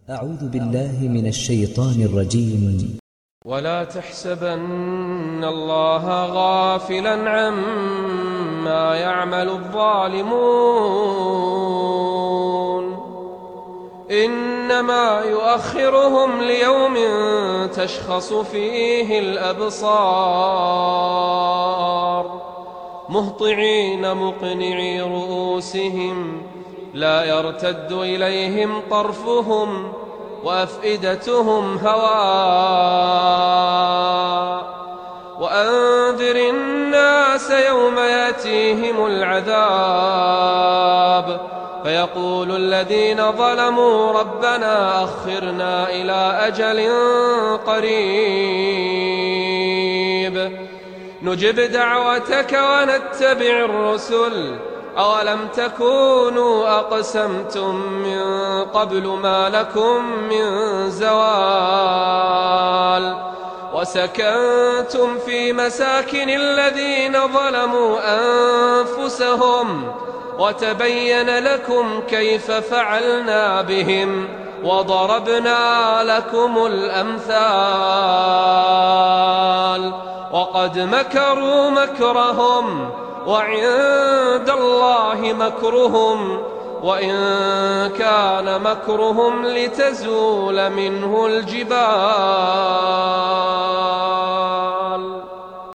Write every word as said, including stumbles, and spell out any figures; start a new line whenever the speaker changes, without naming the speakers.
أعوذ بالله من الشيطان الرجيم.
ولا تحسبن الله غافلا عما يعمل الظالمون إنما يؤخرهم ليوم تشخص فيه الأبصار مهطعين مقنعي رؤوسهم لا يرتد إليهم طرفهم وأفئدتهم هواء وأنذر الناس يوم يأتيهم العذاب فيقول الذين ظلموا ربنا أخرنا إلى أجل قريب نجب دعوتك ونتبع الرسل أولم تكونوا أقسمتم من قبل ما لكم من زوال وسكنتم في مساكن الذين ظلموا أنفسهم وتبين لكم كيف فعلنا بهم وضربنا لكم الأمثال وقد مكروا مكرهم وعند الله مكرهم وإن كان مكرهم لتزول منه الجبال